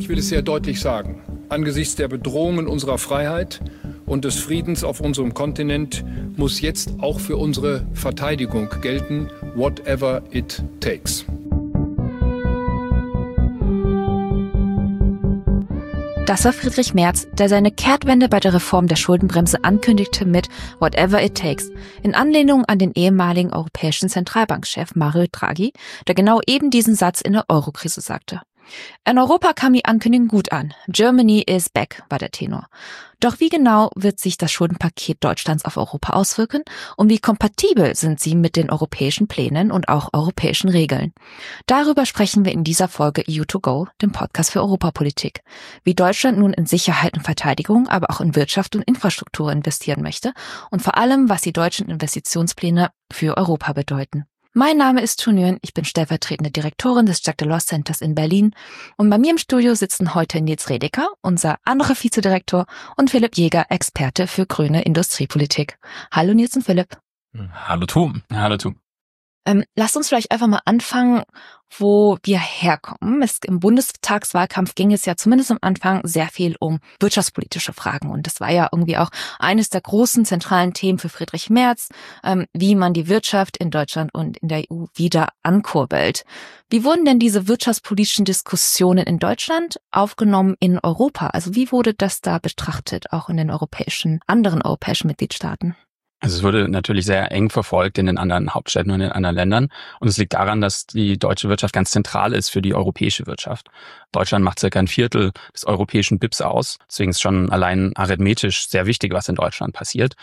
Ich will es sehr deutlich sagen. Angesichts der Bedrohungen unserer Freiheit und des Friedens auf unserem Kontinent muss jetzt auch für unsere Verteidigung gelten, whatever it takes. Das war Friedrich Merz, der seine Kehrtwende bei der Reform der Schuldenbremse ankündigte mit Whatever it takes, in Anlehnung an den ehemaligen europäischen Zentralbankchef Mario Draghi, der genau eben diesen Satz in der Eurokrise sagte. In Europa kam die Ankündigung gut an. Germany is back, war der Tenor. Doch wie genau wird sich das Schuldenpaket Deutschlands auf Europa auswirken und wie kompatibel sind sie mit den europäischen Plänen und auch europäischen Regeln? Darüber sprechen wir in dieser Folge EU2Go, dem Podcast für Europapolitik. Wie Deutschland nun in Sicherheit und Verteidigung, aber auch in Wirtschaft und Infrastruktur investieren möchte und vor allem, was die deutschen Investitionspläne für Europa bedeuten. Mein Name ist Thu Nguyen, ich bin stellvertretende Direktorin des Jacques Delors Centers in Berlin und bei mir im Studio sitzen heute Nils Redeker, unser anderer Vizedirektor, und Philipp Jäger, Experte für grüne Industriepolitik. Hallo Nils und Philipp. Hallo Thu. Hallo Thu. Lasst uns vielleicht einfach mal anfangen, wo wir herkommen. Im Bundestagswahlkampf ging es ja zumindest am Anfang sehr viel um wirtschaftspolitische Fragen. Und das war ja irgendwie auch eines der großen zentralen Themen für Friedrich Merz, wie man die Wirtschaft in Deutschland und in der EU wieder ankurbelt. Wie wurden denn diese wirtschaftspolitischen Diskussionen in Deutschland aufgenommen in Europa? Also wie wurde das da betrachtet, auch in den anderen europäischen Mitgliedstaaten? Also es wurde natürlich sehr eng verfolgt in den anderen Hauptstädten und in den anderen Ländern. Und es liegt daran, dass die deutsche Wirtschaft ganz zentral ist für die europäische Wirtschaft. Deutschland macht circa ein Viertel des europäischen BIPs aus. Deswegen ist schon allein arithmetisch sehr wichtig, was in Deutschland passiert.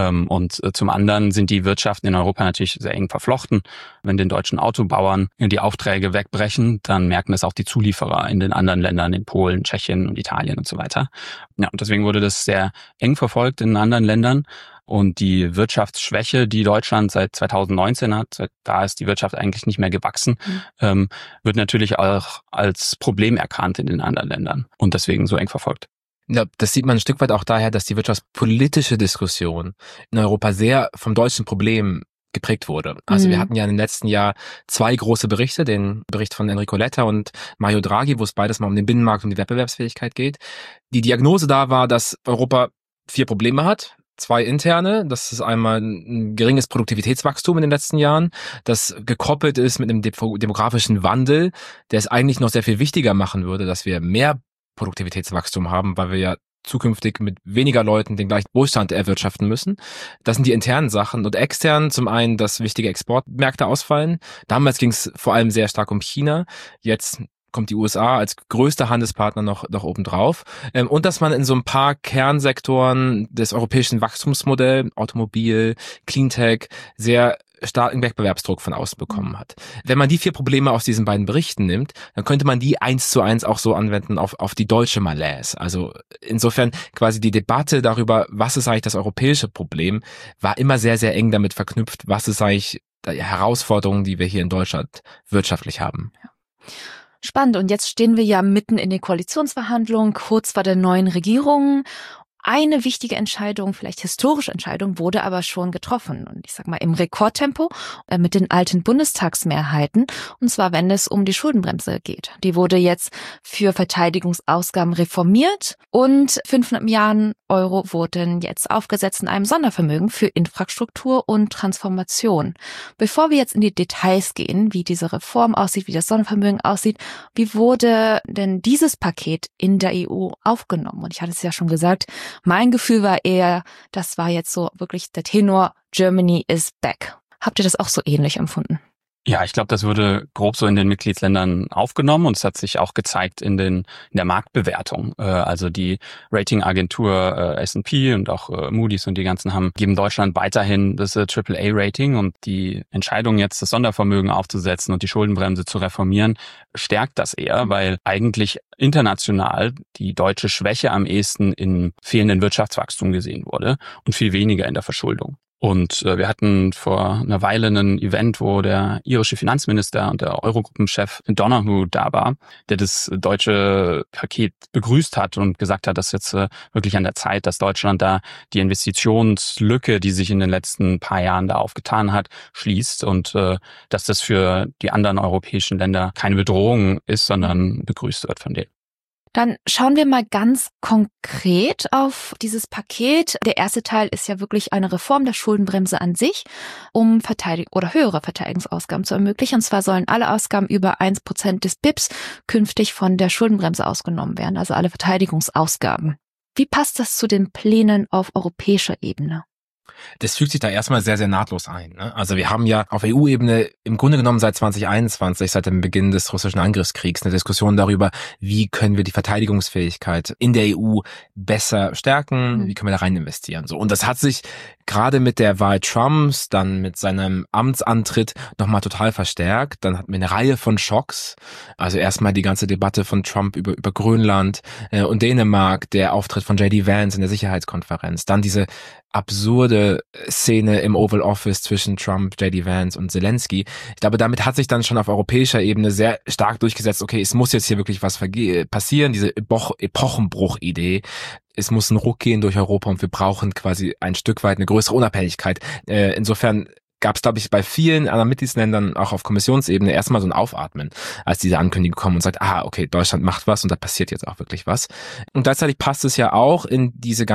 Und zum anderen sind die Wirtschaften in Europa natürlich sehr eng verflochten. Wenn den deutschen Autobauern die Aufträge wegbrechen, dann merken es auch die Zulieferer in den anderen Ländern, in Polen, Tschechien und Italien und so weiter. Ja, und deswegen wurde das sehr eng verfolgt in anderen Ländern. Und die Wirtschaftsschwäche, die Deutschland seit 2019 hat, da ist die Wirtschaft eigentlich nicht mehr gewachsen, wird natürlich auch als Problem erkannt in den anderen Ländern und deswegen so eng verfolgt. Ja, das sieht man ein Stück weit auch daher, dass die wirtschaftspolitische Diskussion in Europa sehr vom deutschen Problem geprägt wurde. Also wir hatten ja im letzten Jahr 2 große Berichte, den Bericht von Enrico Letta und Mario Draghi, wo es beides mal um den Binnenmarkt und die Wettbewerbsfähigkeit geht. Die Diagnose da war, dass Europa 4 Probleme hat. 2 interne, das ist einmal ein geringes Produktivitätswachstum in den letzten Jahren, das gekoppelt ist mit einem demografischen Wandel, der es eigentlich noch sehr viel wichtiger machen würde, dass wir mehr Produktivitätswachstum haben, weil wir ja zukünftig mit weniger Leuten den gleichen Wohlstand erwirtschaften müssen. Das sind die internen Sachen. Und extern zum einen, dass wichtige Exportmärkte ausfallen. Damals ging es vor allem sehr stark um China. Jetzt kommt die USA als größter Handelspartner noch obendrauf. Und dass man in so ein paar Kernsektoren des europäischen Wachstumsmodells, Automobil, Cleantech, sehr starken Wettbewerbsdruck von außen bekommen hat. Wenn man die 4 Probleme aus diesen beiden Berichten nimmt, dann könnte man die 1:1 auch so anwenden auf die deutsche Malaise. Also insofern quasi die Debatte darüber, was ist eigentlich das europäische Problem, war immer sehr, sehr eng damit verknüpft, was ist eigentlich die Herausforderungen, die wir hier in Deutschland wirtschaftlich haben. Ja. Spannend. Und jetzt stehen wir ja mitten in den Koalitionsverhandlungen, kurz vor der neuen Regierung. Eine wichtige Entscheidung, vielleicht historische Entscheidung, wurde aber schon getroffen. Und ich sag mal im Rekordtempo mit den alten Bundestagsmehrheiten. Und zwar, wenn es um die Schuldenbremse geht. Die wurde jetzt für Verteidigungsausgaben reformiert und 500 Milliarden Euro wurden jetzt aufgesetzt in einem Sondervermögen für Infrastruktur und Transformation. Bevor wir jetzt in die Details gehen, wie diese Reform aussieht, wie das Sondervermögen aussieht, wie wurde denn dieses Paket in der EU aufgenommen? Und ich hatte es ja schon gesagt, mein Gefühl war eher, das war jetzt so wirklich der Tenor, Germany is back. Habt ihr das auch so ähnlich empfunden? Ja, ich glaube, das wurde grob so in den Mitgliedsländern aufgenommen und es hat sich auch gezeigt in der Marktbewertung. Also die Ratingagentur S&P und auch Moody's und die ganzen geben Deutschland weiterhin das AAA-Rating und die Entscheidung jetzt das Sondervermögen aufzusetzen und die Schuldenbremse zu reformieren, stärkt das eher, weil eigentlich international die deutsche Schwäche am ehesten in fehlenden Wirtschaftswachstum gesehen wurde und viel weniger in der Verschuldung. Und wir hatten vor einer Weile ein Event, wo der irische Finanzminister und der Eurogruppenchef Donoghue da war, der das deutsche Paket begrüßt hat und gesagt hat, dass jetzt wirklich an der Zeit, dass Deutschland da die Investitionslücke, die sich in den letzten paar Jahren da aufgetan hat, schließt und dass das für die anderen europäischen Länder keine Bedrohung ist, sondern begrüßt wird von denen. Dann schauen wir mal ganz konkret auf dieses Paket. Der erste Teil ist ja wirklich eine Reform der Schuldenbremse an sich, um höhere Verteidigungsausgaben zu ermöglichen. Und zwar sollen alle Ausgaben über 1% des BIPs künftig von der Schuldenbremse ausgenommen werden, also alle Verteidigungsausgaben. Wie passt das zu den Plänen auf europäischer Ebene? Das fügt sich da erstmal sehr, sehr nahtlos ein. Ne? Also wir haben ja auf EU-Ebene im Grunde genommen seit 2021, seit dem Beginn des russischen Angriffskriegs, eine Diskussion darüber, wie können wir die Verteidigungsfähigkeit in der EU besser stärken, wie können wir da rein investieren. So. Und das hat sich gerade mit der Wahl Trumps, dann mit seinem Amtsantritt nochmal total verstärkt. Dann hatten wir eine Reihe von Schocks. Also erstmal die ganze Debatte von Trump über Grönland und Dänemark, der Auftritt von J.D. Vance in der Sicherheitskonferenz, dann diese absurde Szene im Oval Office zwischen Trump, J.D. Vance und Zelensky. Ich glaube, damit hat sich dann schon auf europäischer Ebene sehr stark durchgesetzt, okay, es muss jetzt hier wirklich was passieren, diese Epochenbruch-Idee. Es muss ein Ruck gehen durch Europa und wir brauchen quasi ein Stück weit eine größere Unabhängigkeit. Insofern gab es, glaube ich, bei vielen anderen Mitgliedsländern auch auf Kommissionsebene erstmal so ein Aufatmen, als diese Ankündigung kommt und sagt, okay, Deutschland macht was und da passiert jetzt auch wirklich was. Und gleichzeitig passt es ja auch in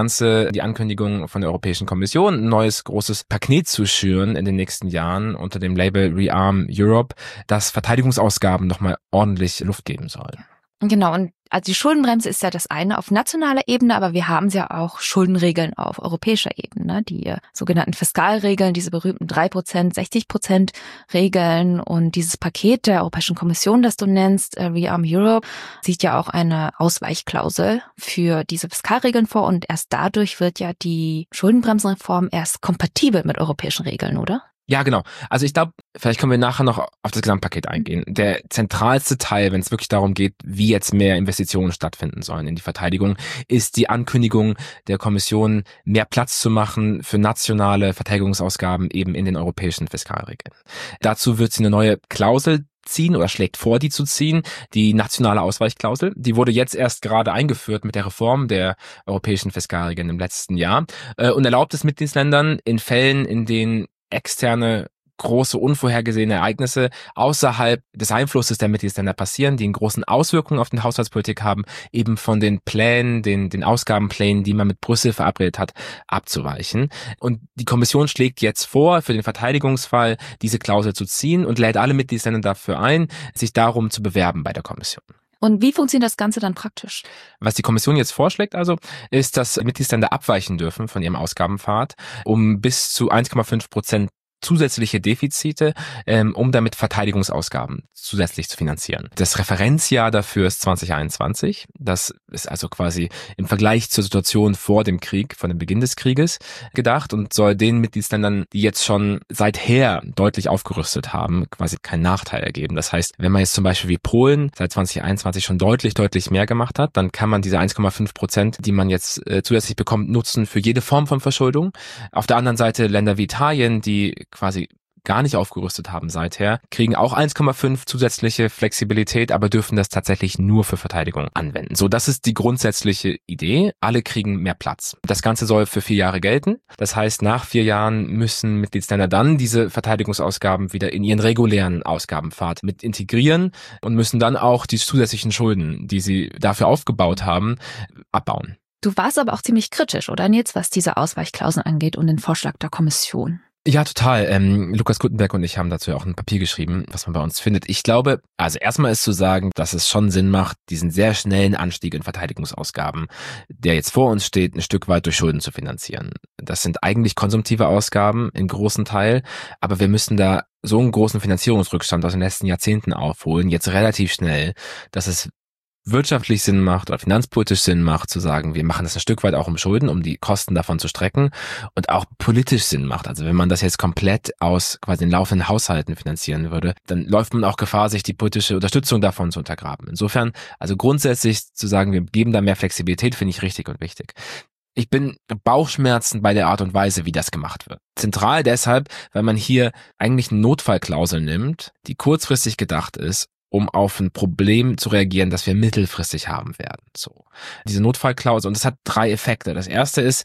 die Ankündigung von der Europäischen Kommission, ein neues großes Paket zu schüren in den nächsten Jahren unter dem Label Rearm Europe, das Verteidigungsausgaben nochmal ordentlich Luft geben soll. Genau, und also die Schuldenbremse ist ja das eine auf nationaler Ebene, aber wir haben ja auch Schuldenregeln auf europäischer Ebene, die sogenannten Fiskalregeln, diese berühmten 3%, 60% Regeln, und dieses Paket der Europäischen Kommission, das du nennst, Rearm Europe, sieht ja auch eine Ausweichklausel für diese Fiskalregeln vor, und erst dadurch wird ja die Schuldenbremsenreform erst kompatibel mit europäischen Regeln, oder? Ja, genau. Also ich glaube, vielleicht können wir nachher noch auf das Gesamtpaket eingehen. Der zentralste Teil, wenn es wirklich darum geht, wie jetzt mehr Investitionen stattfinden sollen in die Verteidigung, ist die Ankündigung der Kommission, mehr Platz zu machen für nationale Verteidigungsausgaben eben in den europäischen Fiskalregeln. Dazu wird sie eine neue Klausel ziehen oder schlägt vor, die zu ziehen, die nationale Ausweichklausel. Die wurde jetzt erst gerade eingeführt mit der Reform der europäischen Fiskalregeln im letzten Jahr und erlaubt es Mitgliedsländern in Fällen, in denen externe, große, unvorhergesehene Ereignisse außerhalb des Einflusses der Mitgliedsländer passieren, die einen großen Auswirkungen auf die Haushaltspolitik haben, eben von den Plänen, den Ausgabenplänen, die man mit Brüssel verabredet hat, abzuweichen. Und die Kommission schlägt jetzt vor, für den Verteidigungsfall diese Klausel zu ziehen und lädt alle Mitgliedsländer dafür ein, sich darum zu bewerben bei der Kommission. Und wie funktioniert das Ganze dann praktisch? Was die Kommission jetzt vorschlägt also, ist, dass Mitgliedsländer abweichen dürfen von ihrem Ausgabenpfad um bis zu 1,5% zusätzliche Defizite, um damit Verteidigungsausgaben zusätzlich zu finanzieren. Das Referenzjahr dafür ist 2021. Das ist also quasi im Vergleich zur Situation vor dem Krieg, von dem Beginn des Krieges gedacht und soll den Mitgliedsländern, die jetzt schon seither deutlich aufgerüstet haben, quasi keinen Nachteil ergeben. Das heißt, wenn man jetzt zum Beispiel wie Polen seit 2021 schon deutlich mehr gemacht hat, dann kann man diese 1,5%, die man jetzt zusätzlich bekommt, nutzen für jede Form von Verschuldung. Auf der anderen Seite Länder wie Italien, die quasi gar nicht aufgerüstet haben seither, kriegen auch 1,5 zusätzliche Flexibilität, aber dürfen das tatsächlich nur für Verteidigung anwenden. So, das ist die grundsätzliche Idee. Alle kriegen mehr Platz. Das Ganze soll für 4 Jahre gelten. Das heißt, nach 4 Jahren müssen Mitgliedsländer dann diese Verteidigungsausgaben wieder in ihren regulären Ausgabenpfad mit integrieren und müssen dann auch die zusätzlichen Schulden, die sie dafür aufgebaut haben, abbauen. Du warst aber auch ziemlich kritisch, oder Nils, was diese Ausweichklauseln angeht und den Vorschlag der Kommission? Ja, total. Lukas Guttenberg und ich haben dazu auch ein Papier geschrieben, was man bei uns findet. Ich glaube, also erstmal ist zu sagen, dass es schon Sinn macht, diesen sehr schnellen Anstieg in Verteidigungsausgaben, der jetzt vor uns steht, ein Stück weit durch Schulden zu finanzieren. Das sind eigentlich konsumtive Ausgaben im großen Teil, aber wir müssen da so einen großen Finanzierungsrückstand aus den letzten Jahrzehnten aufholen, jetzt relativ schnell, dass es wirtschaftlich Sinn macht oder finanzpolitisch Sinn macht, zu sagen, wir machen das ein Stück weit auch um Schulden, um die Kosten davon zu strecken, und auch politisch Sinn macht. Also wenn man das jetzt komplett aus quasi den laufenden Haushalten finanzieren würde, dann läuft man auch Gefahr, sich die politische Unterstützung davon zu untergraben. Insofern, also grundsätzlich zu sagen, wir geben da mehr Flexibilität, finde ich richtig und wichtig. Ich bin Bauchschmerzen bei der Art und Weise, wie das gemacht wird. Zentral deshalb, weil man hier eigentlich eine Notfallklausel nimmt, die kurzfristig gedacht ist, um auf ein Problem zu reagieren, das wir mittelfristig haben werden. So. Diese Notfallklausel, und das hat 3 Effekte. Das erste ist,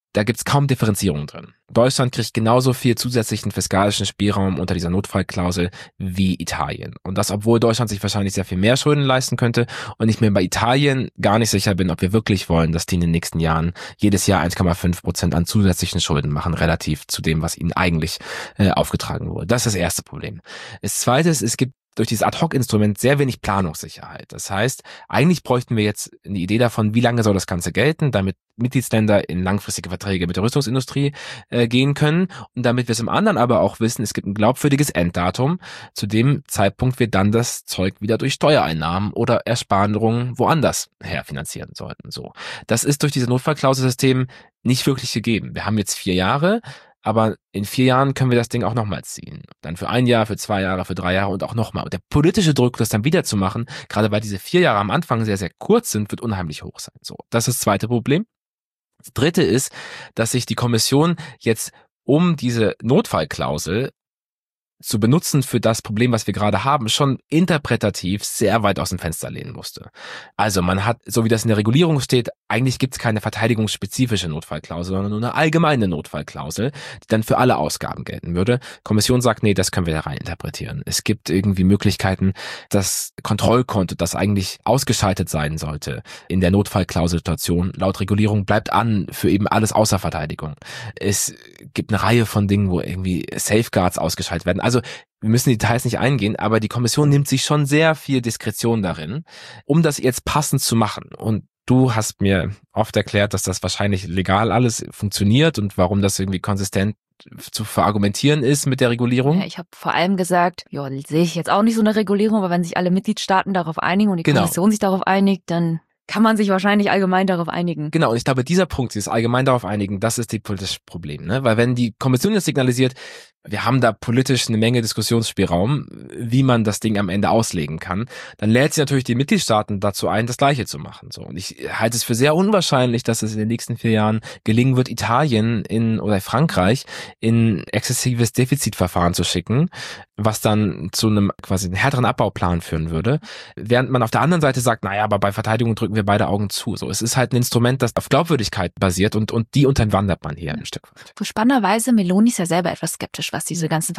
da gibt's kaum Differenzierung drin. Deutschland kriegt genauso viel zusätzlichen fiskalischen Spielraum unter dieser Notfallklausel wie Italien. Und das, obwohl Deutschland sich wahrscheinlich sehr viel mehr Schulden leisten könnte und ich mir bei Italien gar nicht sicher bin, ob wir wirklich wollen, dass die in den nächsten Jahren jedes Jahr 1,5% an zusätzlichen Schulden machen, relativ zu dem, was ihnen eigentlich aufgetragen wurde. Das ist das erste Problem. Das zweite ist, es gibt durch dieses Ad-Hoc-Instrument sehr wenig Planungssicherheit. Das heißt, eigentlich bräuchten wir jetzt eine Idee davon, wie lange soll das Ganze gelten, damit Mitgliedsländer in langfristige Verträge mit der Rüstungsindustrie gehen können und damit wir zum anderen aber auch wissen, es gibt ein glaubwürdiges Enddatum, zu dem Zeitpunkt wir dann das Zeug wieder durch Steuereinnahmen oder Ersparungen woanders her finanzieren sollten. So, das ist durch dieses Notfallklauselsystem nicht wirklich gegeben. Wir haben jetzt 4 Jahre, aber in 4 Jahren können wir das Ding auch nochmal ziehen. Dann für 1 Jahr, für 2 Jahre, für 3 Jahre und auch nochmal. Und der politische Druck, das dann wieder zu machen, gerade weil diese 4 Jahre am Anfang sehr, sehr kurz sind, wird unheimlich hoch sein. So, das ist das zweite Problem. Das dritte ist, dass sich die Kommission jetzt um diese Notfallklausel zu benutzen für das Problem, was wir gerade haben, schon interpretativ sehr weit aus dem Fenster lehnen musste. Also man hat, so wie das in der Regulierung steht, eigentlich gibt es keine verteidigungsspezifische Notfallklausel, sondern nur eine allgemeine Notfallklausel, die dann für alle Ausgaben gelten würde. Kommission sagt, nee, das können wir da rein interpretieren. Es gibt irgendwie Möglichkeiten, das Kontrollkonto, das eigentlich ausgeschaltet sein sollte in der Notfallklauselsituation, laut Regulierung bleibt an für eben alles außer Verteidigung. Es gibt eine Reihe von Dingen, wo irgendwie Safeguards ausgeschaltet werden. Also wir müssen die Details nicht eingehen, aber die Kommission nimmt sich schon sehr viel Diskretion darin, um das jetzt passend zu machen. Und du hast mir oft erklärt, dass das wahrscheinlich legal alles funktioniert und warum das irgendwie konsistent zu verargumentieren ist mit der Regulierung. Ja, ich habe vor allem gesagt, ja, sehe ich jetzt auch nicht so eine Regulierung, aber wenn sich alle Mitgliedstaaten darauf einigen und die Kommission sich darauf einigt, dann kann man sich wahrscheinlich allgemein darauf einigen. Genau, und ich glaube, dieser Punkt, dieses allgemein darauf einigen, das ist das politische Problem, ne? Weil wenn die Kommission jetzt signalisiert, wir haben da politisch eine Menge Diskussionsspielraum, wie man das Ding am Ende auslegen kann, dann lädt sie natürlich die Mitgliedstaaten dazu ein, das Gleiche zu machen. So, und ich halte es für sehr unwahrscheinlich, dass es in den nächsten 4 Jahren gelingen wird, Italien oder Frankreich in exzessives Defizitverfahren zu schicken, was dann zu einem quasi einen härteren Abbauplan führen würde, während man auf der anderen Seite sagt, naja, aber bei Verteidigung drücken wir beide Augen zu. So, es ist halt ein Instrument, das auf Glaubwürdigkeit basiert und die unterwandert man hier ein Stück weit. Spannenderweise, Meloni ist ja selber etwas skeptisch, was diese ganzen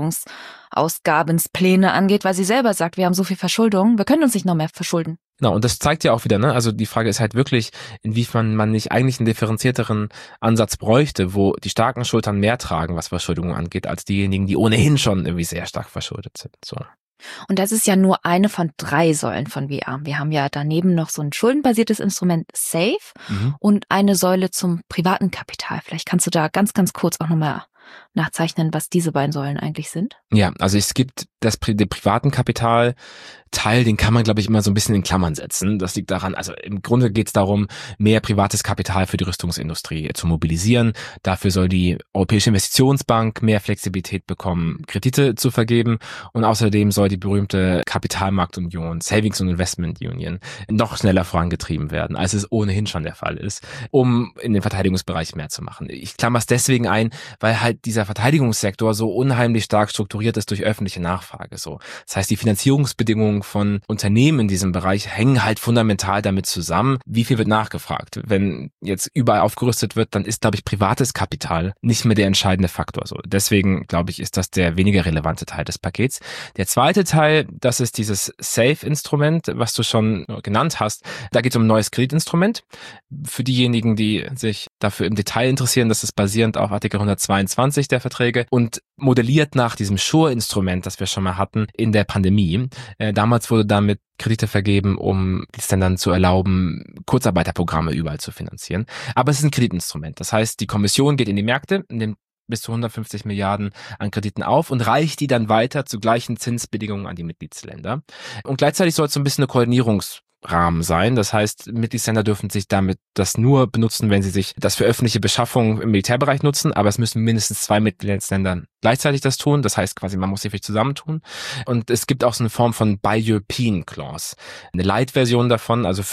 Verteidigungsausgabenspläne angeht, weil sie selber sagt, wir haben so viel Verschuldung, wir können uns nicht noch mehr verschulden. Genau, und das zeigt ja auch wieder, ne? Also die Frage ist halt wirklich, inwiefern man nicht eigentlich einen differenzierteren Ansatz bräuchte, wo die starken Schultern mehr tragen, was Verschuldung angeht, als diejenigen, die ohnehin schon irgendwie sehr stark verschuldet sind. So. Und das ist ja nur eine von 3 Säulen von WA. Wir haben ja daneben noch so ein schuldenbasiertes Instrument SAFE und eine Säule zum privaten Kapital. Vielleicht kannst du da ganz, ganz kurz auch nochmal nachzeichnen, was diese beiden Säulen eigentlich sind? Ja, also es gibt den privaten Kapitalteil, den kann man, glaube ich, immer so ein bisschen in Klammern setzen. Das liegt daran, also im Grunde geht es darum, mehr privates Kapital für die Rüstungsindustrie zu mobilisieren. Dafür soll die Europäische Investitionsbank mehr Flexibilität bekommen, Kredite zu vergeben. Und außerdem soll die berühmte Kapitalmarktunion, Savings und Investment Union, noch schneller vorangetrieben werden, als es ohnehin schon der Fall ist, um in den Verteidigungsbereich mehr zu machen. Ich klammer es deswegen ein, weil halt dieser Verteidigungssektor so unheimlich stark strukturiert ist durch öffentliche Nachfrage. So, das heißt, die Finanzierungsbedingungen von Unternehmen in diesem Bereich hängen halt fundamental damit zusammen, wie viel wird nachgefragt. Wenn jetzt überall aufgerüstet wird, dann ist, glaube ich, privates Kapital nicht mehr der entscheidende Faktor. So, deswegen, glaube ich, ist das der weniger relevante Teil des Pakets. Der zweite Teil, das ist dieses SAFE-Instrument, was du schon genannt hast. Da geht es um ein neues Kreditinstrument. Für diejenigen, die sich dafür im Detail interessieren, das ist basierend auf Artikel 122 der Verträge und modelliert nach diesem SURE-Instrument, das wir schon mal hatten in der Pandemie. Damals wurde damit Kredite vergeben, um es dann zu erlauben, Kurzarbeiterprogramme überall zu finanzieren. Aber es ist ein Kreditinstrument. Das heißt, die Kommission geht in die Märkte, nimmt bis zu 150 Milliarden an Krediten auf und reicht die dann weiter zu gleichen Zinsbedingungen an die Mitgliedsländer. Und gleichzeitig soll es so ein bisschen eine Koordinierungsrahmen sein. Das heißt, Mitgliedsländer dürfen sich damit das nur benutzen, wenn sie sich das für öffentliche Beschaffung im Militärbereich nutzen, aber es müssen mindestens 2 Mitgliedsländer gleichzeitig das tun. Das heißt quasi, man muss sich zusammentun. Und es gibt auch so eine Form von Buy European Clause. Eine Light-Version davon, also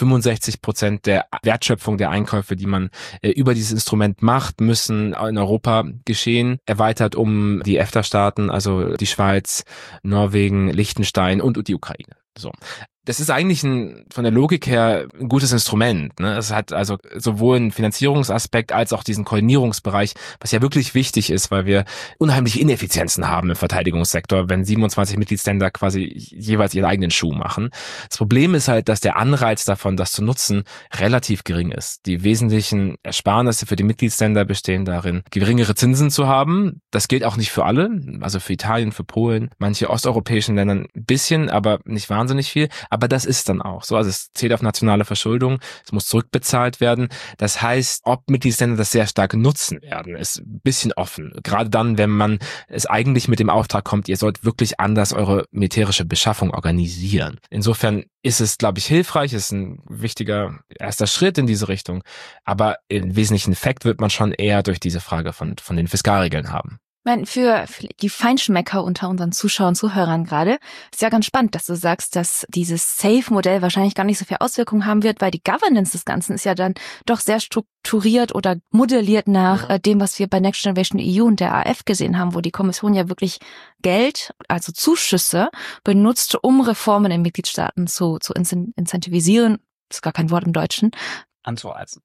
65% der Wertschöpfung der Einkäufe, die man über dieses Instrument macht, müssen in Europa geschehen. Erweitert um die EFTA-Staaten, also die Schweiz, Norwegen, Liechtenstein und die Ukraine. So. Das ist eigentlich von der Logik her ein gutes Instrument. Ne? Es hat also sowohl einen Finanzierungsaspekt als auch diesen Koordinierungsbereich, was ja wirklich wichtig ist, weil wir unheimliche Ineffizienzen haben im Verteidigungssektor, wenn 27 Mitgliedsländer quasi jeweils ihren eigenen Schuh machen. Das Problem ist halt, dass der Anreiz davon, das zu nutzen, relativ gering ist. Die wesentlichen Ersparnisse für die Mitgliedsländer bestehen darin, geringere Zinsen zu haben. Das gilt auch nicht für alle, also für Italien, für Polen, manche osteuropäischen Ländern ein bisschen, aber nicht wahnsinnig viel. Aber das ist dann auch so. Also es zählt auf nationale Verschuldung, es muss zurückbezahlt werden. Das heißt, ob Mitgliedsländer das sehr stark nutzen werden, ist ein bisschen offen. Gerade dann, wenn man es eigentlich mit dem Auftrag kommt, ihr sollt wirklich anders eure militärische Beschaffung organisieren. Insofern ist es, glaube ich, hilfreich, ist ein wichtiger erster Schritt in diese Richtung. Aber im wesentlichen Effekt wird man schon eher durch diese Frage von den Fiskalregeln haben. Ich meine, für die Feinschmecker unter unseren Zuschauern und Zuhörern gerade, ist ja ganz spannend, dass du sagst, dass dieses SAFE-Modell wahrscheinlich gar nicht so viel Auswirkungen haben wird, weil die Governance des Ganzen ist ja dann doch sehr strukturiert oder modelliert nach dem, was wir bei Next Generation EU und der AF gesehen haben, wo die Kommission ja wirklich Geld, also Zuschüsse, benutzt, um Reformen in Mitgliedstaaten zu incentivisieren. Das ist gar kein Wort im Deutschen. Anzuheizen.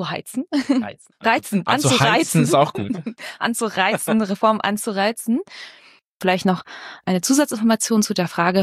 Reizen. Anzuheizen ist auch gut. Anzureizen, Reform anzureizen. Vielleicht noch eine Zusatzinformation zu der Frage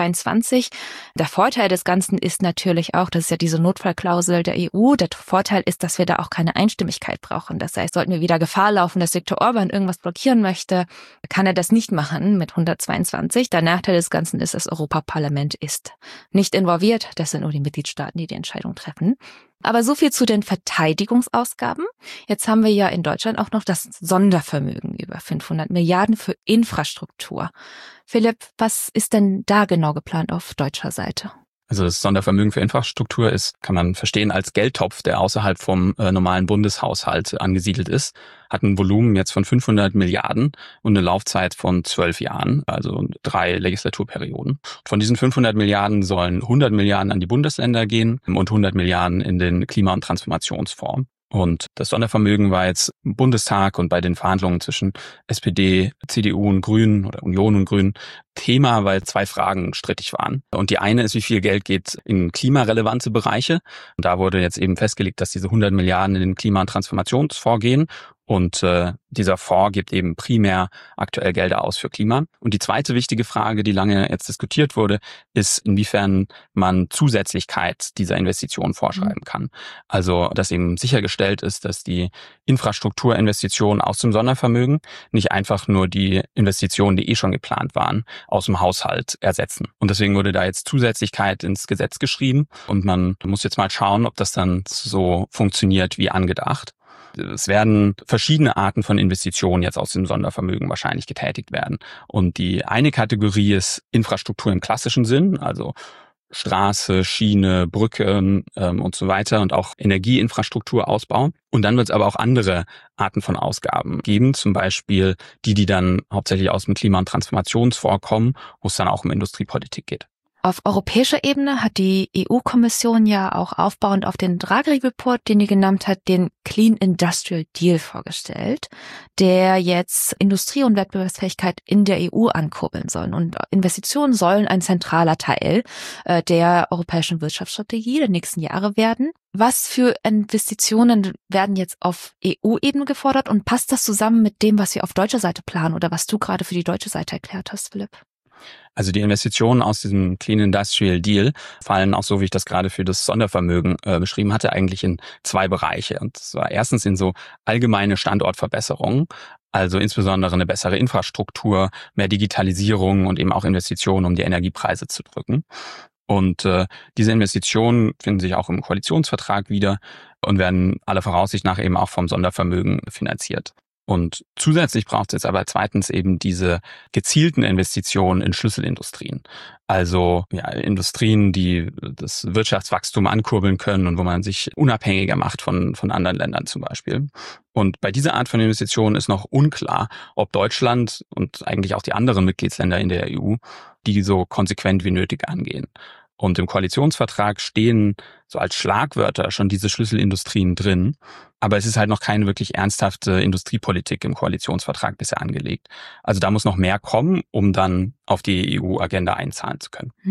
122. Der Vorteil des Ganzen ist natürlich auch, das ist ja diese Notfallklausel der EU, der Vorteil ist, dass wir da auch keine Einstimmigkeit brauchen. Das heißt, sollten wir wieder Gefahr laufen, dass Viktor Orban irgendwas blockieren möchte, kann er das nicht machen mit 122. Der Nachteil des Ganzen ist, das Europaparlament ist nicht involviert. Das sind nur die Mitgliedstaaten, die die Entscheidung treffen. Aber so viel zu den Verteidigungsausgaben. Jetzt haben wir ja in Deutschland auch noch das Sondervermögen über 500 Milliarden für Infrastruktur. Philipp, was ist denn da genau geplant auf deutscher Seite? Also das Sondervermögen für Infrastruktur kann man verstehen als Geldtopf, der außerhalb vom normalen Bundeshaushalt angesiedelt ist, hat ein Volumen jetzt von 500 Milliarden und eine Laufzeit von 12 Jahren, also 3 Legislaturperioden. Von diesen 500 Milliarden sollen 100 Milliarden an die Bundesländer gehen und 100 Milliarden in den Klima- und Transformationsfonds. Und das Sondervermögen war jetzt im Bundestag und bei den Verhandlungen zwischen SPD, CDU und Grünen oder Union und Grünen Thema, weil 2 Fragen strittig waren. Und die eine ist, wie viel Geld geht in klimarelevante Bereiche. Und da wurde jetzt eben festgelegt, dass diese 100 Milliarden in den Klima- und Transformationsfonds gehen. Und dieser Fonds gibt eben primär aktuell Gelder aus für Klima. Und die zweite wichtige Frage, die lange jetzt diskutiert wurde, ist, inwiefern man Zusätzlichkeit dieser Investitionen vorschreiben kann. Also, dass eben sichergestellt ist, dass die Infrastrukturinvestitionen aus dem Sondervermögen nicht einfach nur die Investitionen, die schon geplant waren, aus dem Haushalt ersetzen. Und deswegen wurde da jetzt Zusätzlichkeit ins Gesetz geschrieben. Und man muss jetzt mal schauen, ob das dann so funktioniert wie angedacht. Es werden verschiedene Arten von Investitionen jetzt aus dem Sondervermögen wahrscheinlich getätigt werden. Und die eine Kategorie ist Infrastruktur im klassischen Sinn, also Straße, Schiene, Brücke und so weiter und auch Energieinfrastrukturausbau. Und dann wird es aber auch andere Arten von Ausgaben geben, zum Beispiel die dann hauptsächlich aus dem Klima- und Transformationsfonds kommen, wo es dann auch um Industriepolitik geht. Auf europäischer Ebene hat die EU-Kommission ja auch aufbauend auf den Draghi-Report, den ihr genannt hat, den Clean Industrial Deal vorgestellt, der jetzt Industrie und Wettbewerbsfähigkeit in der EU ankurbeln soll. Und Investitionen sollen ein zentraler Teil der europäischen Wirtschaftsstrategie der nächsten Jahre werden. Was für Investitionen werden jetzt auf EU-Ebene gefordert und passt das zusammen mit dem, was wir auf deutscher Seite planen oder was du gerade für die deutsche Seite erklärt hast, Philipp? Also die Investitionen aus diesem Clean Industrial Deal fallen auch so, wie ich das gerade für das Sondervermögen beschrieben hatte, eigentlich in 2 Bereiche. Und zwar erstens in so allgemeine Standortverbesserungen, also insbesondere eine bessere Infrastruktur, mehr Digitalisierung und eben auch Investitionen, um die Energiepreise zu drücken. Und diese Investitionen finden sich auch im Koalitionsvertrag wieder und werden aller Voraussicht nach eben auch vom Sondervermögen finanziert. Und zusätzlich braucht es jetzt aber zweitens eben diese gezielten Investitionen in Schlüsselindustrien. Also Industrien, die das Wirtschaftswachstum ankurbeln können und wo man sich unabhängiger macht von anderen Ländern zum Beispiel. Und bei dieser Art von Investitionen ist noch unklar, ob Deutschland und eigentlich auch die anderen Mitgliedsländer in der EU die so konsequent wie nötig angehen. Und im Koalitionsvertrag stehen so als Schlagwörter schon diese Schlüsselindustrien drin. Aber es ist halt noch keine wirklich ernsthafte Industriepolitik im Koalitionsvertrag bisher angelegt. Also da muss noch mehr kommen, um dann auf die EU-Agenda einzahlen zu können. Mhm.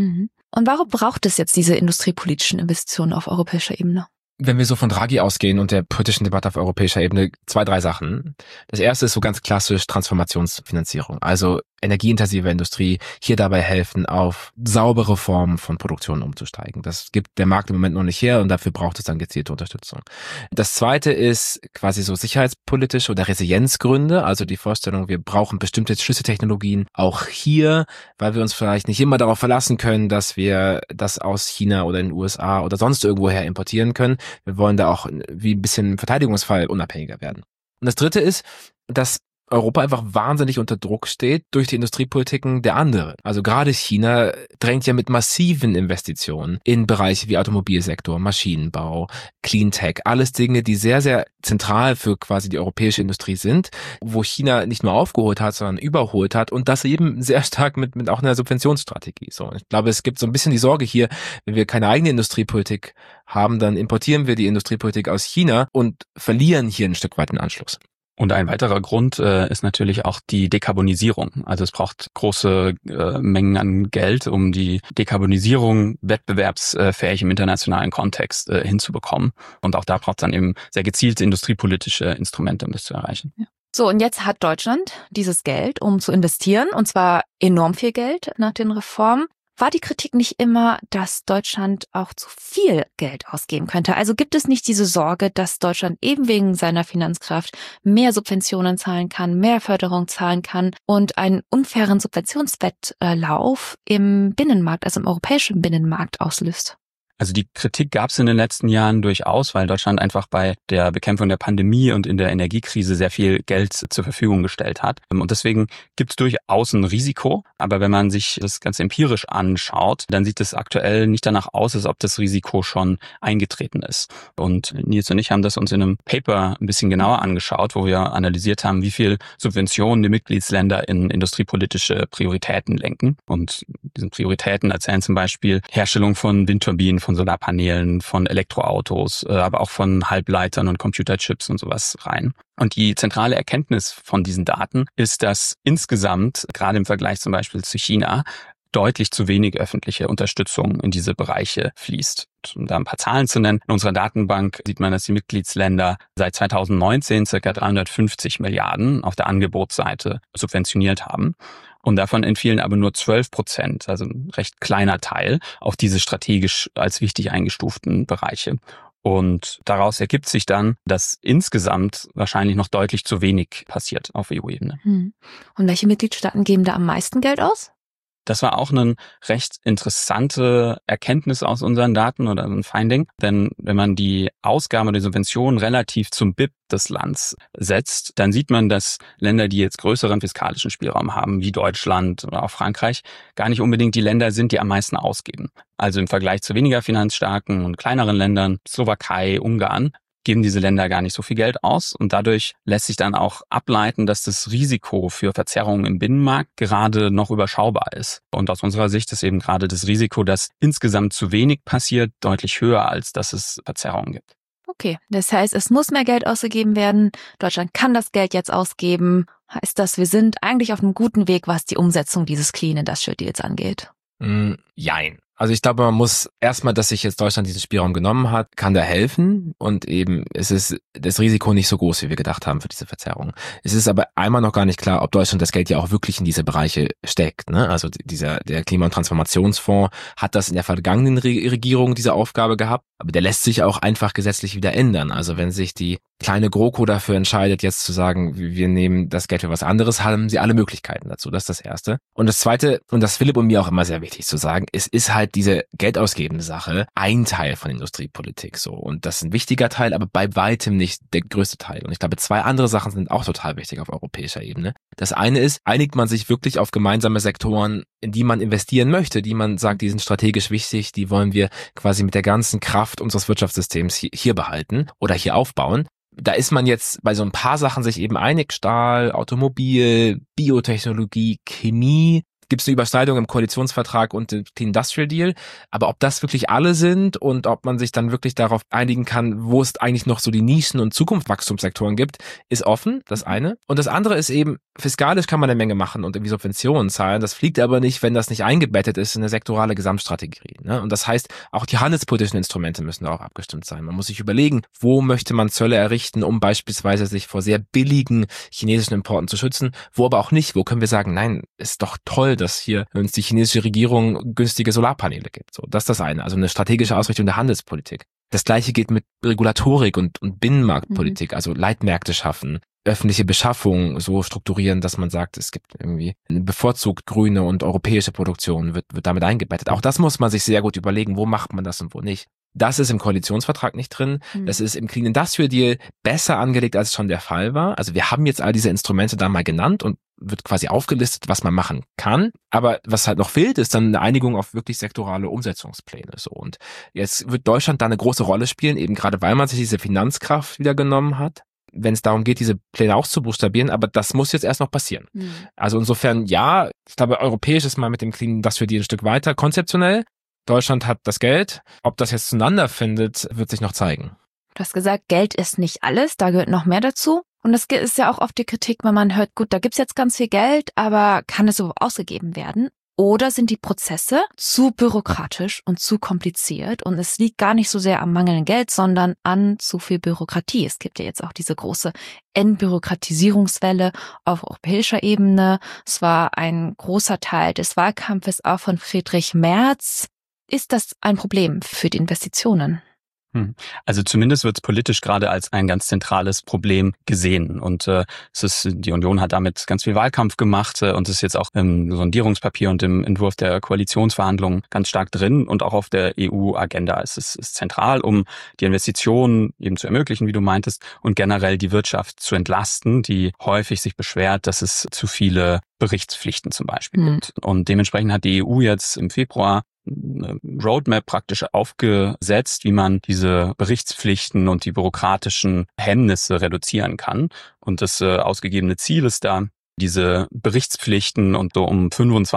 Und warum braucht es jetzt diese industriepolitischen Investitionen auf europäischer Ebene? Wenn wir so von Draghi ausgehen und der politischen Debatte auf europäischer Ebene, 2, 3 Sachen. Das erste ist so ganz klassisch Transformationsfinanzierung. Also energieintensive Industrie hier dabei helfen, auf saubere Formen von Produktion umzusteigen. Das gibt der Markt im Moment noch nicht her und dafür braucht es dann gezielte Unterstützung. Das zweite ist quasi so sicherheitspolitische oder Resilienzgründe, also die Vorstellung, wir brauchen bestimmte Schlüsseltechnologien auch hier, weil wir uns vielleicht nicht immer darauf verlassen können, dass wir das aus China oder den USA oder sonst irgendwoher importieren können. Wir wollen da auch wie ein bisschen im Verteidigungsfall unabhängiger werden. Und das dritte ist, dass Europa einfach wahnsinnig unter Druck steht durch die Industriepolitiken der anderen. Also gerade China drängt ja mit massiven Investitionen in Bereiche wie Automobilsektor, Maschinenbau, Cleantech, alles Dinge, die sehr, sehr zentral für quasi die europäische Industrie sind, wo China nicht nur aufgeholt hat, sondern überholt hat und das eben sehr stark mit auch einer Subventionsstrategie. So, ich glaube, es gibt so ein bisschen die Sorge hier, wenn wir keine eigene Industriepolitik haben, dann importieren wir die Industriepolitik aus China und verlieren hier ein Stück weit den Anschluss. Und ein weiterer Grund ist natürlich auch die Dekarbonisierung. Also es braucht große Mengen an Geld, um die Dekarbonisierung wettbewerbsfähig im internationalen Kontext hinzubekommen. Und auch da braucht es dann eben sehr gezielte industriepolitische Instrumente, um das zu erreichen. Ja. So, und jetzt hat Deutschland dieses Geld, um zu investieren, und zwar enorm viel Geld nach den Reformen. War die Kritik nicht immer, dass Deutschland auch zu viel Geld ausgeben könnte? Also gibt es nicht diese Sorge, dass Deutschland eben wegen seiner Finanzkraft mehr Subventionen zahlen kann, mehr Förderung zahlen kann und einen unfairen Subventionswettlauf im Binnenmarkt, also im europäischen Binnenmarkt auslöst? Also die Kritik gab es in den letzten Jahren durchaus, weil Deutschland einfach bei der Bekämpfung der Pandemie und in der Energiekrise sehr viel Geld zur Verfügung gestellt hat. Und deswegen gibt es durchaus ein Risiko. Aber wenn man sich das ganz empirisch anschaut, dann sieht es aktuell nicht danach aus, als ob das Risiko schon eingetreten ist. Und Nils und ich haben das uns in einem Paper ein bisschen genauer angeschaut, wo wir analysiert haben, wie viel Subventionen die Mitgliedsländer in industriepolitische Prioritäten lenken. Und diesen Prioritäten erzählen zum Beispiel Herstellung von Windturbinen, von Solarpanelen, von Elektroautos, aber auch von Halbleitern und Computerchips und sowas rein. Und die zentrale Erkenntnis von diesen Daten ist, dass insgesamt, gerade im Vergleich zum Beispiel zu China, deutlich zu wenig öffentliche Unterstützung in diese Bereiche fließt. Um da ein paar Zahlen zu nennen, in unserer Datenbank sieht man, dass die Mitgliedsländer seit 2019 ca. 350 Milliarden auf der Angebotsseite subventioniert haben. Und davon entfielen aber nur 12%, also ein recht kleiner Teil, auf diese strategisch als wichtig eingestuften Bereiche. Und daraus ergibt sich dann, dass insgesamt wahrscheinlich noch deutlich zu wenig passiert auf EU-Ebene. Und welche Mitgliedstaaten geben da am meisten Geld aus? Das war auch eine recht interessante Erkenntnis aus unseren Daten oder ein Finding. Denn wenn man die Ausgaben oder die Subventionen relativ zum BIP des Landes setzt, dann sieht man, dass Länder, die jetzt größeren fiskalischen Spielraum haben, wie Deutschland oder auch Frankreich, gar nicht unbedingt die Länder sind, die am meisten ausgeben. Also im Vergleich zu weniger finanzstarken und kleineren Ländern, Slowakei, Ungarn, geben diese Länder gar nicht so viel Geld aus und dadurch lässt sich dann auch ableiten, dass das Risiko für Verzerrungen im Binnenmarkt gerade noch überschaubar ist. Und aus unserer Sicht ist eben gerade das Risiko, dass insgesamt zu wenig passiert, deutlich höher, als dass es Verzerrungen gibt. Okay, das heißt, es muss mehr Geld ausgegeben werden. Deutschland kann das Geld jetzt ausgeben. Heißt das, wir sind eigentlich auf einem guten Weg, was die Umsetzung dieses Clean Industrial Deals angeht? Jein. Also ich glaube, man muss erstmal, dass sich jetzt Deutschland diesen Spielraum genommen hat, kann da helfen und eben es ist das Risiko nicht so groß, wie wir gedacht haben für diese Verzerrung. Es ist aber einmal noch gar nicht klar, ob Deutschland das Geld ja auch wirklich in diese Bereiche steckt. Ne? Also der Klima- und Transformationsfonds hat das in der vergangenen Regierung diese Aufgabe gehabt, aber der lässt sich auch einfach gesetzlich wieder ändern. Also wenn sich die kleine GroKo dafür entscheidet, jetzt zu sagen, wir nehmen das Geld für was anderes, haben sie alle Möglichkeiten dazu. Das ist das Erste. Und das Zweite, und das Philipp und mir auch immer sehr wichtig zu sagen, es ist halt diese geldausgebende Sache ein Teil von Industriepolitik so. Und das ist ein wichtiger Teil, aber bei weitem nicht der größte Teil. Und ich glaube, 2 andere Sachen sind auch total wichtig auf europäischer Ebene. Das eine ist, einigt man sich wirklich auf gemeinsame Sektoren, in die man investieren möchte, die man sagt, die sind strategisch wichtig, die wollen wir quasi mit der ganzen Kraft unseres Wirtschaftssystems hier behalten oder hier aufbauen. Da ist man jetzt bei so ein paar Sachen sich eben einig, Stahl, Automobil, Biotechnologie, Chemie. gibt es eine Überschneidung im Koalitionsvertrag und dem Clean Industrial Deal. Aber ob das wirklich alle sind und ob man sich dann wirklich darauf einigen kann, wo es eigentlich noch so die Nischen- und Zukunftswachstumssektoren gibt, ist offen, das eine. Und das andere ist eben, fiskalisch kann man eine Menge machen und irgendwie Subventionen zahlen. Das fliegt aber nicht, wenn das nicht eingebettet ist in eine sektorale Gesamtstrategie. Ne? Und das heißt, auch die handelspolitischen Instrumente müssen darauf abgestimmt sein. Man muss sich überlegen, wo möchte man Zölle errichten, um beispielsweise sich vor sehr billigen chinesischen Importen zu schützen, wo aber auch nicht. Wo können wir sagen, nein, ist doch toll, dass hier uns die chinesische Regierung günstige Solarpaneele gibt. So, das ist das eine. Also eine strategische Ausrichtung der Handelspolitik. Das Gleiche geht mit Regulatorik und Binnenmarktpolitik, also Leitmärkte schaffen, öffentliche Beschaffung so strukturieren, dass man sagt, es gibt irgendwie eine bevorzugt grüne und europäische Produktion, wird damit eingebettet. Auch das muss man sich sehr gut überlegen, wo macht man das und wo nicht. Das ist im Koalitionsvertrag nicht drin. Das ist im Clean Industrial Deal besser angelegt, als es schon der Fall war. Also wir haben jetzt all diese Instrumente da mal genannt und wird quasi aufgelistet, was man machen kann. Aber was halt noch fehlt, ist dann eine Einigung auf wirklich sektorale Umsetzungspläne. So. Und jetzt wird Deutschland da eine große Rolle spielen, eben gerade weil man sich diese Finanzkraft wieder genommen hat, wenn es darum geht, diese Pläne auszubuchstabieren, aber das muss jetzt erst noch passieren. Also insofern, ja, ich glaube, europäisch ist mal mit dem Clean Industrial Deal ein Stück weiter, konzeptionell. Deutschland hat das Geld. Ob das jetzt zueinander findet, wird sich noch zeigen. Du hast gesagt, Geld ist nicht alles, da gehört noch mehr dazu. Und das ist ja auch oft die Kritik, wenn man hört, gut, da gibt's jetzt ganz viel Geld, aber kann es so ausgegeben werden? Oder sind die Prozesse zu bürokratisch und zu kompliziert und es liegt gar nicht so sehr am mangelnden Geld, sondern an zu viel Bürokratie. Es gibt ja jetzt auch diese große Entbürokratisierungswelle auf europäischer Ebene. Es war ein großer Teil des Wahlkampfes auch von Friedrich Merz. Ist das ein Problem für die Investitionen? Also zumindest wird es politisch gerade als ein ganz zentrales Problem gesehen. Und die Union hat damit ganz viel Wahlkampf gemacht und ist jetzt auch im Sondierungspapier und im Entwurf der Koalitionsverhandlungen ganz stark drin. Und auch auf der EU-Agenda ist es zentral, um die Investitionen eben zu ermöglichen, wie du meintest, und generell die Wirtschaft zu entlasten, die häufig sich beschwert, dass es zu viele Berichtspflichten zum Beispiel gibt. Und dementsprechend hat die EU jetzt im Februar eine Roadmap praktisch aufgesetzt, wie man diese Berichtspflichten und die bürokratischen Hemmnisse reduzieren kann. Und das ausgegebene Ziel ist da, diese Berichtspflichten und so um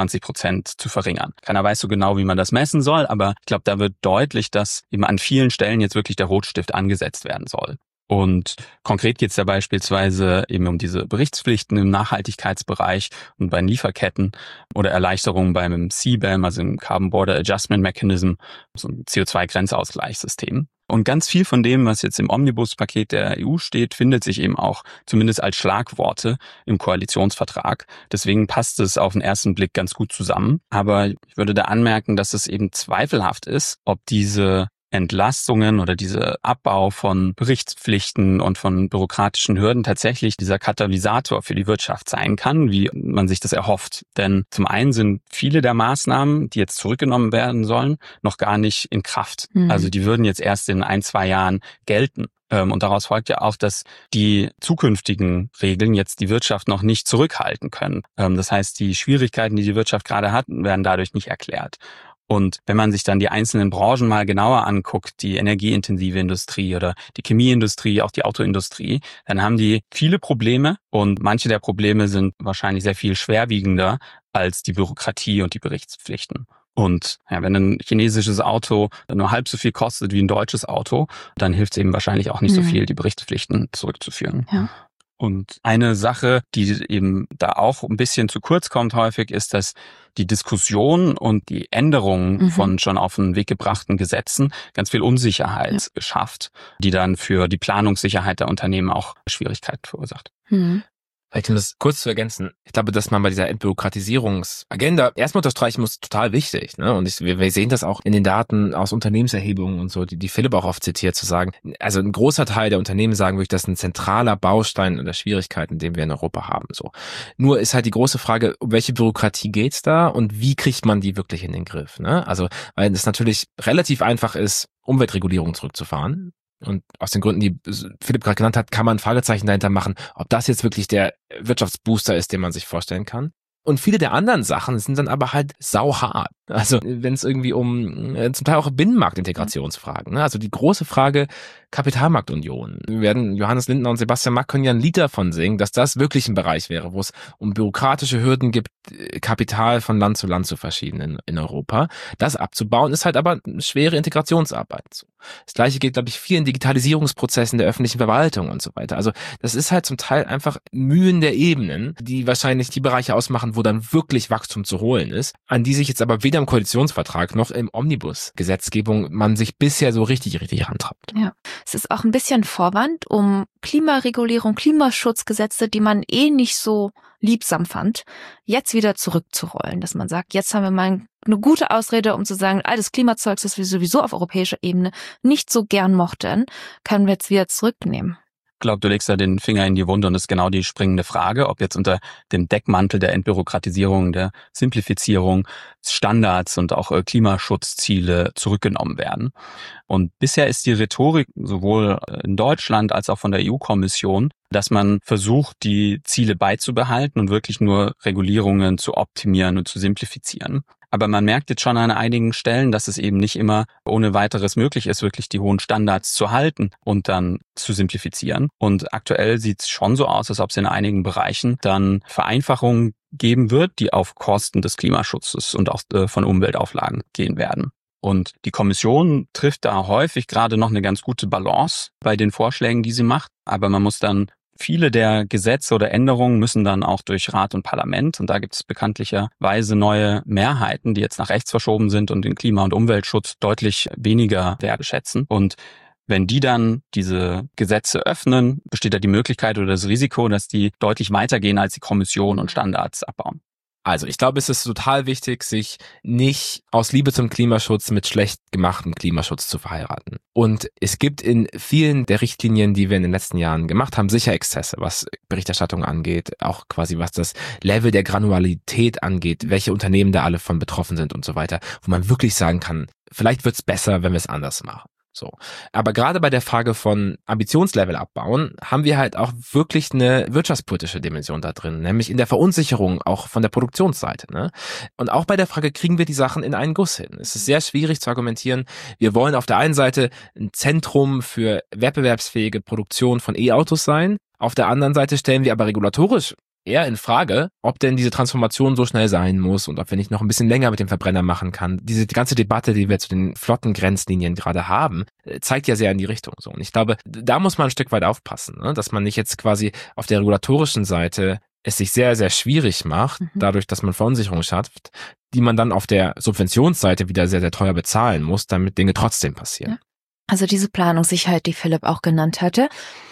25% zu verringern. Keiner weiß so genau, wie man das messen soll, aber ich glaube, da wird deutlich, dass eben an vielen Stellen jetzt wirklich der Rotstift angesetzt werden soll. Und konkret geht es da beispielsweise eben um diese Berichtspflichten im Nachhaltigkeitsbereich und bei Lieferketten oder Erleichterungen beim CBAM, also im Carbon Border Adjustment Mechanism, so ein CO2-Grenzausgleichssystem. Und ganz viel von dem, was jetzt im Omnibus-Paket der EU steht, findet sich eben auch zumindest als Schlagworte im Koalitionsvertrag. Deswegen passt es auf den ersten Blick ganz gut zusammen. Aber ich würde da anmerken, dass es eben zweifelhaft ist, ob diese Entlastungen oder dieser Abbau von Berichtspflichten und von bürokratischen Hürden tatsächlich dieser Katalysator für die Wirtschaft sein kann, wie man sich das erhofft. Denn zum einen sind viele der Maßnahmen, die jetzt zurückgenommen werden sollen, noch gar nicht in Kraft. Also die würden jetzt erst in 1-2 Jahren gelten. Und daraus folgt ja auch, dass die zukünftigen Regeln jetzt die Wirtschaft noch nicht zurückhalten können. Das heißt, die Schwierigkeiten, die die Wirtschaft gerade hat, werden dadurch nicht erklärt. Und wenn man sich dann die einzelnen Branchen mal genauer anguckt, die energieintensive Industrie oder die Chemieindustrie, auch die Autoindustrie, dann haben die viele Probleme und manche der Probleme sind wahrscheinlich sehr viel schwerwiegender als die Bürokratie und die Berichtspflichten. Und ja, wenn ein chinesisches Auto nur halb so viel kostet wie ein deutsches Auto, dann hilft es eben wahrscheinlich auch nicht so viel, die Berichtspflichten zurückzuführen. Ja. Und eine Sache, die eben da auch ein bisschen zu kurz kommt häufig, ist, dass die Diskussion und die Änderungen von schon auf den Weg gebrachten Gesetzen ganz viel Unsicherheit schafft, die dann für die Planungssicherheit der Unternehmen auch Schwierigkeiten verursacht. Vielleicht um das kurz zu ergänzen, ich glaube, dass man bei dieser Entbürokratisierungsagenda erstmal unterstreichen muss, total wichtig. Ne? Und wir sehen das auch in den Daten aus Unternehmenserhebungen und so, die Philipp auch oft zitiert, zu sagen, also ein großer Teil der Unternehmen sagen wirklich, das ist ein zentraler Baustein der Schwierigkeiten, den wir in Europa haben. So. Nur ist halt die große Frage, um welche Bürokratie geht's da und wie kriegt man die wirklich in den Griff? Ne? Also, weil es natürlich relativ einfach ist, Umweltregulierung zurückzufahren. Und aus den Gründen, die Philipp gerade genannt hat, kann man Fragezeichen dahinter machen, ob das jetzt wirklich der Wirtschaftsbooster ist, den man sich vorstellen kann. Und viele der anderen Sachen sind dann aber halt sauhart. Also wenn es irgendwie um zum Teil auch Binnenmarktintegrationsfragen, ne? Also die große Frage Kapitalmarktunion. Johannes Lindner und Sebastian Mack können ja ein Lied davon singen, dass das wirklich ein Bereich wäre, wo es um bürokratische Hürden gibt, Kapital von Land zu Land zu verschieben in Europa. Das abzubauen ist halt aber eine schwere Integrationsarbeit. Das Gleiche gilt, glaube ich, vielen Digitalisierungsprozessen der öffentlichen Verwaltung und so weiter. Also das ist halt zum Teil einfach Mühen der Ebenen, die wahrscheinlich die Bereiche ausmachen, wo dann wirklich Wachstum zu holen ist, an die sich jetzt aber weder im Koalitionsvertrag noch im Omnibus-Gesetzgebung man sich bisher so richtig rantraut. Ja. Es ist auch ein bisschen Vorwand, um Klimaregulierung, Klimaschutzgesetze, die man nicht so liebsam fand, jetzt wieder zurückzurollen. Dass man sagt, jetzt haben wir mal eine gute Ausrede, um zu sagen, all das Klimazeugs, das wir sowieso auf europäischer Ebene nicht so gern mochten, können wir jetzt wieder zurücknehmen. Ich glaube, du legst da den Finger in die Wunde und das ist genau die springende Frage, ob jetzt unter dem Deckmantel der Entbürokratisierung, der Simplifizierung, Standards und auch Klimaschutzziele zurückgenommen werden. Und bisher ist die Rhetorik sowohl in Deutschland als auch von der EU-Kommission, dass man versucht, die Ziele beizubehalten und wirklich nur Regulierungen zu optimieren und zu simplifizieren. Aber man merkt jetzt schon an einigen Stellen, dass es eben nicht immer ohne weiteres möglich ist, wirklich die hohen Standards zu halten und dann zu simplifizieren. Und aktuell sieht es schon so aus, als ob es in einigen Bereichen dann Vereinfachungen geben wird, die auf Kosten des Klimaschutzes und auch von Umweltauflagen gehen werden. Und die Kommission trifft da häufig gerade noch eine ganz gute Balance bei den Vorschlägen, die sie macht. Aber man muss dann viele der Gesetze oder Änderungen müssen dann auch durch Rat und Parlament. Und da gibt es bekanntlicherweise neue Mehrheiten, die jetzt nach rechts verschoben sind und den Klima- und Umweltschutz deutlich weniger wertschätzen. Und wenn die dann diese Gesetze öffnen, besteht da die Möglichkeit oder das Risiko, dass die deutlich weitergehen als die Kommission und Standards abbauen. Also ich glaube, es ist total wichtig, sich nicht aus Liebe zum Klimaschutz mit schlecht gemachtem Klimaschutz zu verheiraten. Und es gibt in vielen der Richtlinien, die wir in den letzten Jahren gemacht haben, sicher Exzesse, was Berichterstattung angeht, auch quasi was das Level der Granularität angeht, welche Unternehmen da alle von betroffen sind und so weiter, wo man wirklich sagen kann, vielleicht wird's besser, wenn wir es anders machen. So. Aber gerade bei der Frage von Ambitionslevel abbauen, haben wir halt auch wirklich eine wirtschaftspolitische Dimension da drin, nämlich in der Verunsicherung auch von der Produktionsseite, ne? Und auch bei der Frage, kriegen wir die Sachen in einen Guss hin? Es ist sehr schwierig zu argumentieren, wir wollen auf der einen Seite ein Zentrum für wettbewerbsfähige Produktion von E-Autos sein, auf der anderen Seite stellen wir aber regulatorisch eher in Frage, ob denn diese Transformation so schnell sein muss und ob wir nicht noch ein bisschen länger mit dem Verbrenner machen kann. Die ganze Debatte, die wir zu den Flottengrenzlinien gerade haben, zeigt ja sehr in die Richtung. So. Und ich glaube, da muss man ein Stück weit aufpassen, ne? Dass man nicht jetzt quasi auf der regulatorischen Seite es sich sehr, sehr schwierig macht, dadurch, dass man Verunsicherung schafft, die man dann auf der Subventionsseite wieder sehr, sehr teuer bezahlen muss, damit Dinge trotzdem passieren. Ja. Also diese Planungssicherheit, die Philipp auch genannt hatte.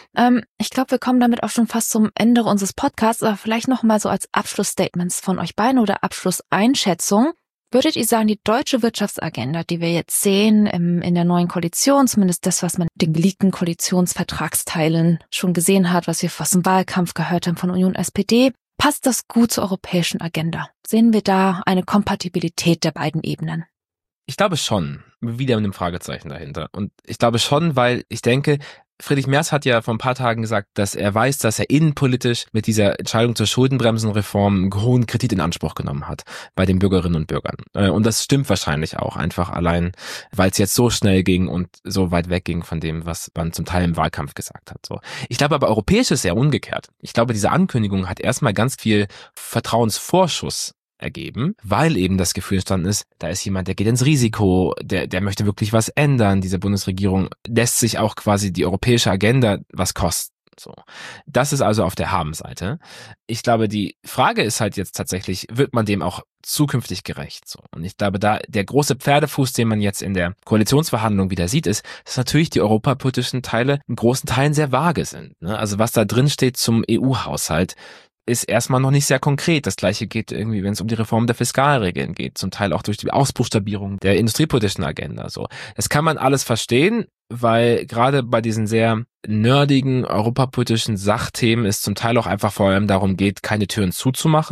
Ich glaube, wir kommen damit auch schon fast zum Ende unseres Podcasts, aber vielleicht noch mal so als Abschlussstatements von euch beiden oder Abschlusseinschätzung. Würdet ihr sagen, die deutsche Wirtschaftsagenda, die wir jetzt sehen in der neuen Koalition, zumindest das, was man in den geleakten Koalitionsvertragsteilen schon gesehen hat, was wir aus dem Wahlkampf gehört haben von Union SPD, passt das gut zur europäischen Agenda? Sehen wir da eine Kompatibilität der beiden Ebenen? Ich glaube schon, wieder mit einem Fragezeichen dahinter. Und ich glaube schon, weil ich denke, Friedrich Merz hat ja vor ein paar Tagen gesagt, dass er weiß, dass er innenpolitisch mit dieser Entscheidung zur Schuldenbremsenreform einen hohen Kredit in Anspruch genommen hat bei den Bürgerinnen und Bürgern. Und das stimmt wahrscheinlich auch einfach allein, weil es jetzt so schnell ging und so weit wegging von dem, was man zum Teil im Wahlkampf gesagt hat. So. Ich glaube aber, europäisch ist eher umgekehrt. Ich glaube, diese Ankündigung hat erstmal ganz viel Vertrauensvorschuss ergeben, weil eben das Gefühl entstanden ist, da ist jemand, der geht ins Risiko, der möchte wirklich was ändern. Diese Bundesregierung lässt sich auch quasi die europäische Agenda was kosten. So. Das ist also auf der Habenseite. Ich glaube, die Frage ist halt jetzt tatsächlich, wird man dem auch zukünftig gerecht? So. Und ich glaube, da der große Pferdefuß, den man jetzt in der Koalitionsverhandlung wieder sieht, ist, dass natürlich die europapolitischen Teile in großen Teilen sehr vage sind. Ne? Also was da drin steht zum EU-Haushalt, ist erstmal noch nicht sehr konkret. Das Gleiche geht irgendwie, wenn es um die Reform der Fiskalregeln geht, zum Teil auch durch die Ausbuchstabierung der industriepolitischen Agenda. So, das kann man alles verstehen, weil gerade bei diesen sehr nerdigen europapolitischen Sachthemen es zum Teil auch einfach vor allem darum geht, keine Türen zuzumachen.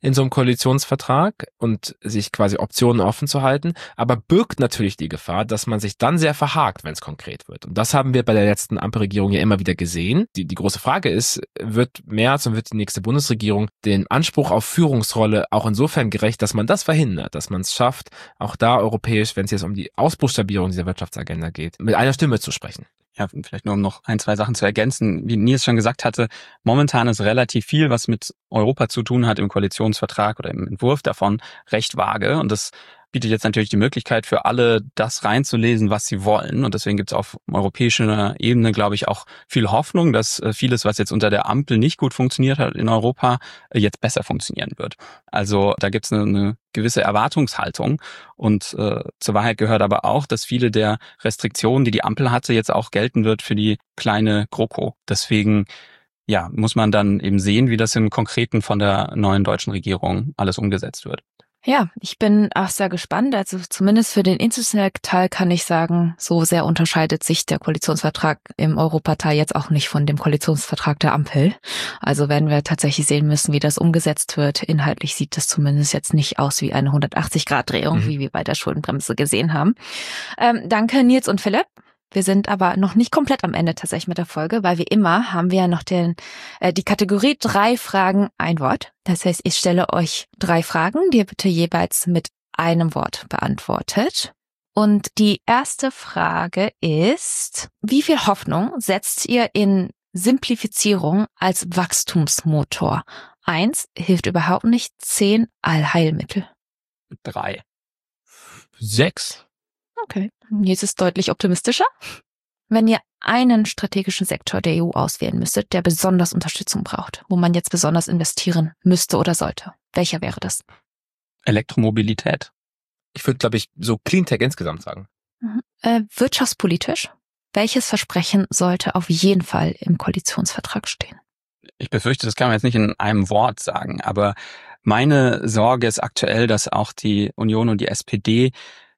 in so einem Koalitionsvertrag und sich quasi Optionen offen zu halten, aber birgt natürlich die Gefahr, dass man sich dann sehr verhakt, wenn es konkret wird. Und das haben wir bei der letzten Ampelregierung ja immer wieder gesehen. Die große Frage ist, wird Merz und wird die nächste Bundesregierung den Anspruch auf Führungsrolle auch insofern gerecht, dass man das verhindert, dass man es schafft, auch da europäisch, wenn es jetzt um die Ausbuchstabierung dieser Wirtschaftsagenda geht, mit einer Stimme zu sprechen. Ja, vielleicht nur um noch 1, 2 Sachen zu ergänzen. Wie Nils schon gesagt hatte, momentan ist relativ viel, was mit Europa zu tun hat im Koalitionsvertrag oder im Entwurf davon, recht vage. Und das bietet jetzt natürlich die Möglichkeit für alle, das reinzulesen, was sie wollen. Und deswegen gibt es auf europäischer Ebene, glaube ich, auch viel Hoffnung, dass vieles, was jetzt unter der Ampel nicht gut funktioniert hat in Europa, jetzt besser funktionieren wird. Also da gibt es eine gewisse Erwartungshaltung. Und zur Wahrheit gehört aber auch, dass viele der Restriktionen, die die Ampel hatte, jetzt auch gelten wird für die kleine GroKo. Deswegen muss man dann eben sehen, wie das im Konkreten von der neuen deutschen Regierung alles umgesetzt wird. Ja, ich bin auch sehr gespannt. Also zumindest für den institutionellen Teil kann ich sagen, so sehr unterscheidet sich der Koalitionsvertrag im Europateil jetzt auch nicht von dem Koalitionsvertrag der Ampel. Also werden wir tatsächlich sehen müssen, wie das umgesetzt wird. Inhaltlich sieht das zumindest jetzt nicht aus wie eine 180-Grad-Drehung, wie wir bei der Schuldenbremse gesehen haben. Danke Nils und Philipp. Wir sind aber noch nicht komplett am Ende tatsächlich mit der Folge, weil wie immer haben wir ja noch die Kategorie 3 Fragen, ein Wort. Das heißt, ich stelle euch 3 Fragen, die ihr bitte jeweils mit einem Wort beantwortet. Und die erste Frage ist, wie viel Hoffnung setzt ihr in Simplifizierung als Wachstumsmotor? 1, hilft überhaupt nicht. 10, Allheilmittel. 3. 6. Okay, jetzt ist es deutlich optimistischer. Wenn ihr einen strategischen Sektor der EU auswählen müsstet, der besonders Unterstützung braucht, wo man jetzt besonders investieren müsste oder sollte, welcher wäre das? Elektromobilität. Ich würde, glaube ich, so Cleantech insgesamt sagen. Wirtschaftspolitisch, welches Versprechen sollte auf jeden Fall im Koalitionsvertrag stehen? Ich befürchte, das kann man jetzt nicht in einem Wort sagen, aber meine Sorge ist aktuell, dass auch die Union und die SPD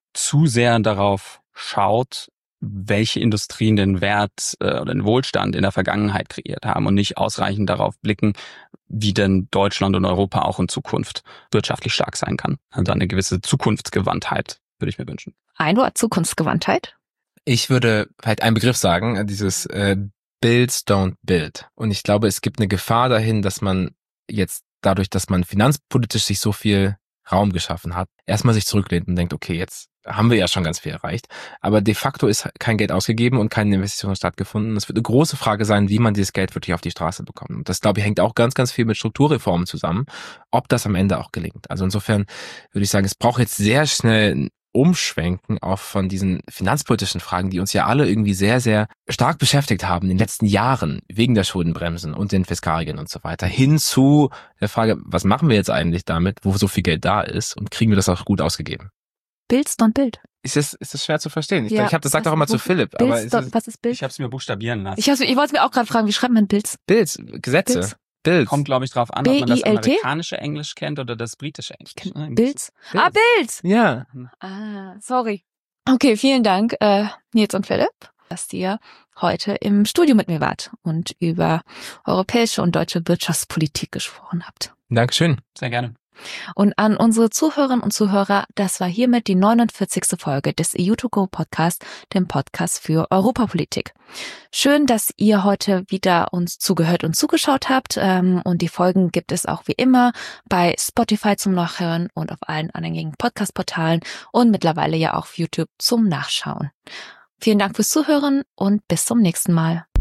zu sehr darauf schaut, welche Industrien den Wert oder den Wohlstand in der Vergangenheit kreiert haben und nicht ausreichend darauf blicken, wie denn Deutschland und Europa auch in Zukunft wirtschaftlich stark sein kann. Also eine gewisse Zukunftsgewandtheit würde ich mir wünschen. Ein Wort, Zukunftsgewandtheit? Ich würde vielleicht einen Begriff sagen, dieses Builds, don't build. Und ich glaube, es gibt eine Gefahr dahin, dass man jetzt dadurch, dass man finanzpolitisch sich so viel Raum geschaffen hat, erstmal sich zurücklehnt und denkt, okay, jetzt haben wir ja schon ganz viel erreicht. Aber de facto ist kein Geld ausgegeben und keine Investition stattgefunden. Es wird eine große Frage sein, wie man dieses Geld wirklich auf die Straße bekommt. Und das, glaube ich, hängt auch ganz, ganz viel mit Strukturreformen zusammen, ob das am Ende auch gelingt. Also insofern würde ich sagen, es braucht jetzt sehr schnell ein Umschwenken auch von diesen finanzpolitischen Fragen, die uns ja alle irgendwie sehr, sehr stark beschäftigt haben in den letzten Jahren, wegen der Schuldenbremsen und den Fiskalregeln und so weiter, hin zu der Frage, was machen wir jetzt eigentlich damit, wo so viel Geld da ist und kriegen wir das auch gut ausgegeben? Builds, don't build. Ist das schwer zu verstehen? Ich habe das sagt auch immer zu Philipp. Builds, Aber was ist Build? Ich habe es mir buchstabieren lassen. Ich wollte mir auch gerade fragen, wie schreibt man Builds? Builds, Gesetze. Builds. Builds. Kommt, glaube ich, drauf an, ob man das BILT? amerikanische Englisch kennt oder das britische Englisch. Builds? Ah, Builds! Ja. Sorry. Okay, vielen Dank, Nils und Philipp, dass ihr heute im Studio mit mir wart und über europäische und deutsche Wirtschaftspolitik gesprochen habt. Dankeschön. Sehr gerne. Und an unsere Zuhörerinnen und Zuhörer, das war hiermit die 49. Folge des EU2Go Podcast, dem Podcast für Europapolitik. Schön, dass ihr heute wieder uns zugehört und zugeschaut habt. Und die Folgen gibt es auch wie immer bei Spotify zum Nachhören und auf allen anderen Podcast-Portalen und mittlerweile ja auch auf YouTube zum Nachschauen. Vielen Dank fürs Zuhören und bis zum nächsten Mal.